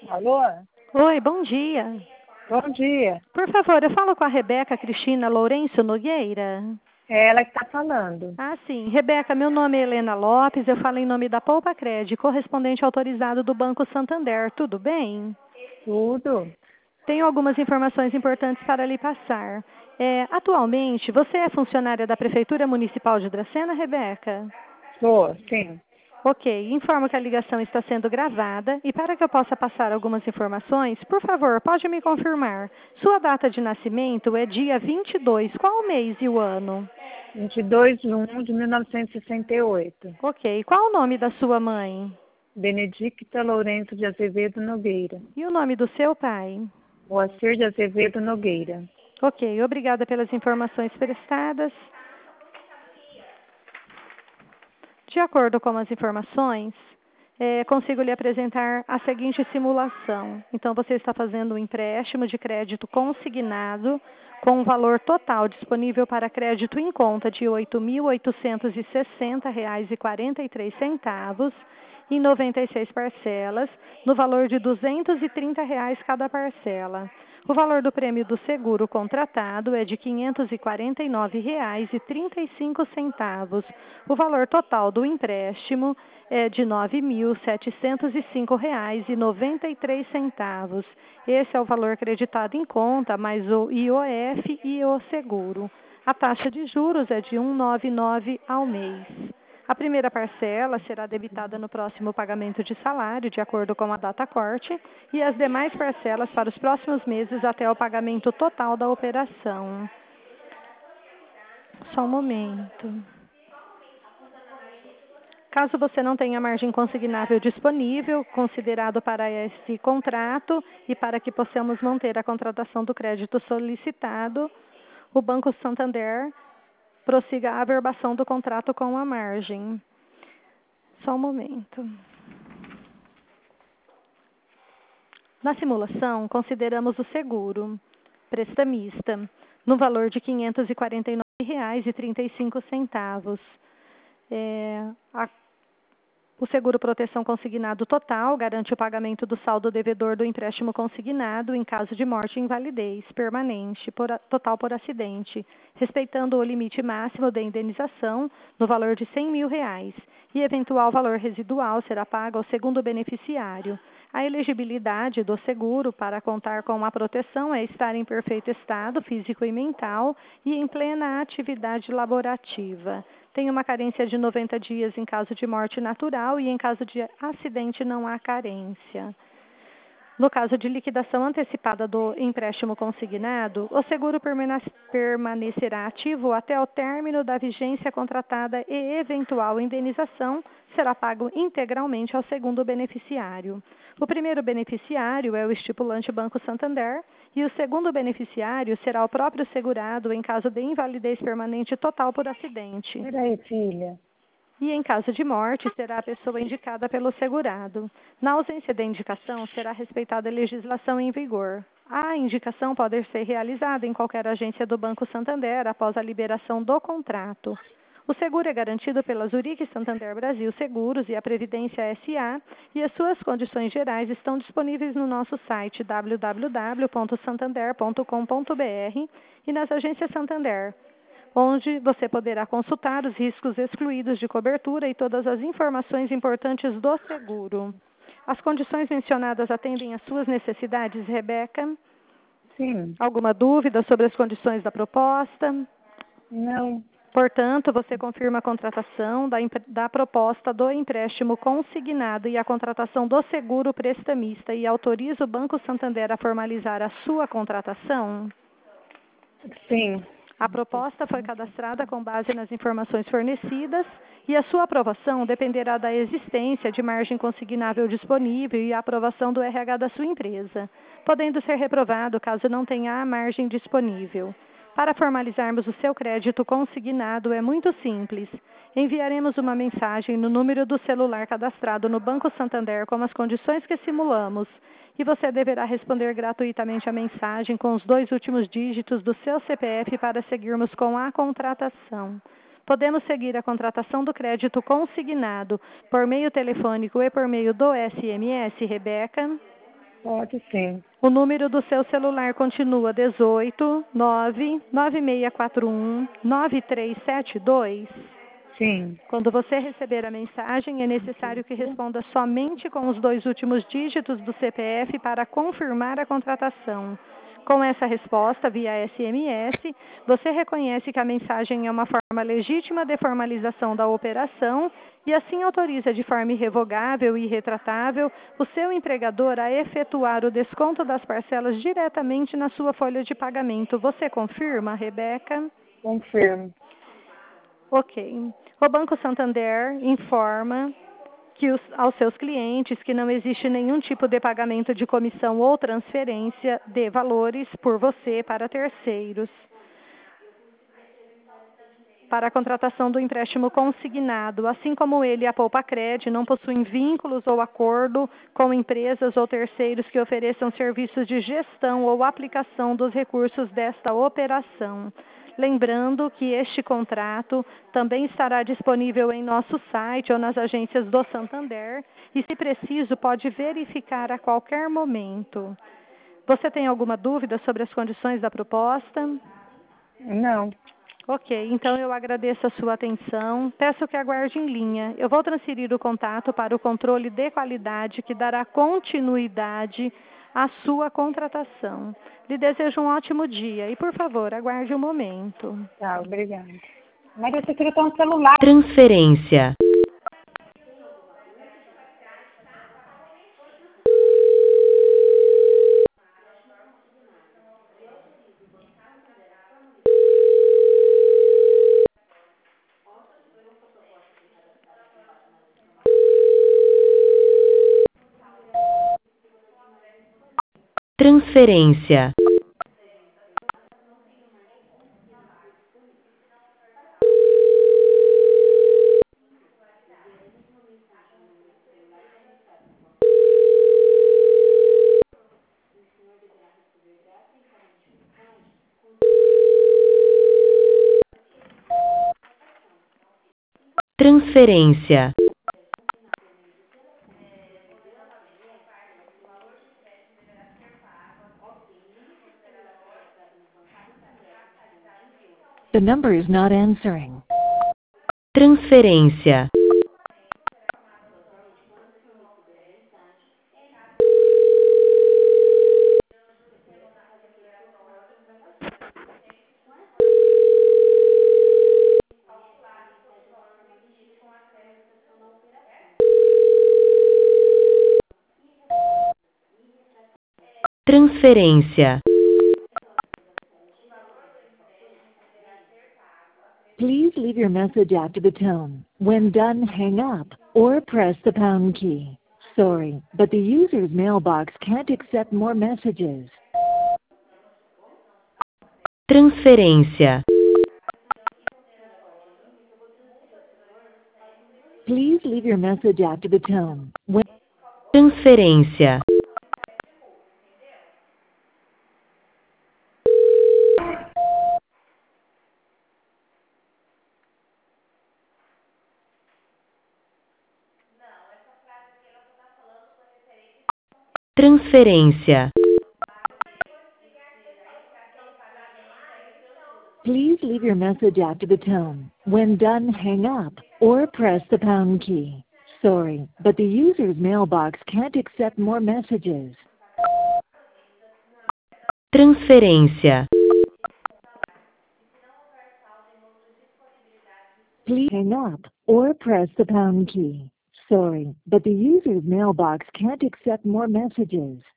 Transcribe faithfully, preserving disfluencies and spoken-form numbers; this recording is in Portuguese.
Alô? Oi, bom dia. Bom dia. Por favor, eu falo com a Rebeca Cristina Lourenço Nogueira. É ela que está falando. Ah, sim. Rebeca, meu nome é Helena Lopes, eu falo em nome da Poupa Cred, correspondente autorizado do Banco Santander. Tudo bem? Tudo? Tenho algumas informações importantes para lhe passar. É, atualmente, você é funcionária da Prefeitura Municipal de Dracena, Rebeca? Sou, sim. Ok, informo que a ligação está sendo gravada e para que eu possa passar algumas informações, por favor, pode me confirmar. Sua data de nascimento é dia vinte e dois, qual o mês e o ano? vinte e dois de um de mil novecentos e sessenta e oito. Ok, qual o nome da sua mãe? Benedicta Lourenço de Azevedo Nogueira. E o nome do seu pai? Moacir de Azevedo Nogueira. Ok, obrigada pelas informações prestadas. De acordo com as informações, é, consigo lhe apresentar a seguinte simulação. Então, você está fazendo um empréstimo de crédito consignado com um valor total disponível para crédito em conta de oito mil oitocentos e sessenta reais e quarenta e três centavos em noventa e seis parcelas, no valor de duzentos e trinta reais cada parcela. O valor do prêmio do seguro contratado é de quinhentos e quarenta e nove reais e trinta e cinco centavos. O valor total do empréstimo é de nove mil setecentos e cinco reais e noventa e três centavos. Esse é o valor acreditado em conta, mais o I O F e o seguro. A taxa de juros é de cento e noventa e nove ao mês. A primeira parcela será debitada no próximo pagamento de salário, de acordo com a data corte, e as demais parcelas para os próximos meses até o pagamento total da operação. Só um momento. Caso você não tenha margem consignável disponível, considerado para esse contrato e para que possamos manter a contratação do crédito solicitado, o Banco Santander prossiga a averbação do contrato com a margem. Só um momento. Na simulação, consideramos o seguro prestamista no valor de quinhentos e quarenta e nove reais e trinta e cinco centavos. É, a O seguro proteção consignado total garante o pagamento do saldo devedor do empréstimo consignado em caso de morte e invalidez permanente por, total por acidente, respeitando o limite máximo de indenização no valor de cem mil reais, e eventual valor residual será pago ao segundo beneficiário. A elegibilidade do seguro para contar com a proteção é estar em perfeito estado físico e mental e em plena atividade laborativa. Tem uma carência de noventa dias em caso de morte natural e em caso de acidente não há carência. No caso de liquidação antecipada do empréstimo consignado, o seguro permanecerá ativo até o término da vigência contratada e eventual indenização será pago integralmente ao segundo beneficiário. O primeiro beneficiário é o estipulante Banco Santander e o segundo beneficiário será o próprio segurado em caso de invalidez permanente total por acidente. Peraí, filha. E em caso de morte, será a pessoa indicada pelo segurado. Na ausência da indicação, será respeitada a legislação em vigor. A indicação pode ser realizada em qualquer agência do Banco Santander após a liberação do contrato. O seguro é garantido pela Zurique Santander Brasil Seguros e a Previdência S A e as suas condições gerais estão disponíveis no nosso site w w w ponto santander ponto com ponto b r e nas agências Santander, onde você poderá consultar os riscos excluídos de cobertura e todas as informações importantes do seguro. As condições mencionadas atendem às suas necessidades, Rebeca? Sim. Alguma dúvida sobre as condições da proposta? Não. Portanto, você confirma a contratação da, da proposta do empréstimo consignado e a contratação do seguro prestamista e autoriza o Banco Santander a formalizar a sua contratação? Sim. A proposta foi cadastrada com base nas informações fornecidas e a sua aprovação dependerá da existência de margem consignável disponível e a aprovação do R H da sua empresa, podendo ser reprovado caso não tenha a margem disponível. Para formalizarmos o seu crédito consignado é muito simples. Enviaremos uma mensagem no número do celular cadastrado no Banco Santander com as condições que simulamos e você deverá responder gratuitamente a mensagem com os dois últimos dígitos do seu C P F para seguirmos com a contratação. Podemos seguir a contratação do crédito consignado por meio telefônico e por meio do S M S, Rebeca? Pode sim. O número do seu celular continua dezoito, nove, nove seis quatro um, nove três sete dois? Sim. Quando você receber a mensagem, é necessário que responda somente com os dois últimos dígitos do C P F para confirmar a contratação. Com essa resposta, via S M S, você reconhece que a mensagem é uma forma legítima de formalização da operação e assim autoriza de forma irrevogável e irretratável o seu empregador a efetuar o desconto das parcelas diretamente na sua folha de pagamento. Você confirma, Rebeca? Confirmo. Ok. O Banco Santander informa que os, aos seus clientes que não existe nenhum tipo de pagamento de comissão ou transferência de valores por você para terceiros. Para a contratação do empréstimo consignado, assim como ele, a Poupacred não possuem vínculos ou acordo com empresas ou terceiros que ofereçam serviços de gestão ou aplicação dos recursos desta operação. Lembrando que este contrato também estará disponível em nosso site ou nas agências do Santander e, se preciso, pode verificar a qualquer momento. Você tem alguma dúvida sobre as condições da proposta? Não. Ok, então eu agradeço a sua atenção. Peço que aguarde em linha. Eu vou transferir o contato para o controle de qualidade que dará continuidade à sua contratação. Lhe desejo um ótimo dia e, por favor, aguarde um momento. Tá, obrigada. Mas esse aqui tá no celular. Transferência. Transferência. Transferência. The number is not answering. Transferência. Transferência. Please leave your message after the tone. When done, hang up or press the pound key. Sorry, but the user's mailbox can't accept more messages. Transferência. Please leave your message after the tone. When Transferência. Transferência. Please leave your message after the tone. When done, hang up or press the pound key. Sorry, but the user's mailbox can't accept more messages. Transferência. Please hang up or press the pound key. Sorry, but the user's mailbox can't accept more messages.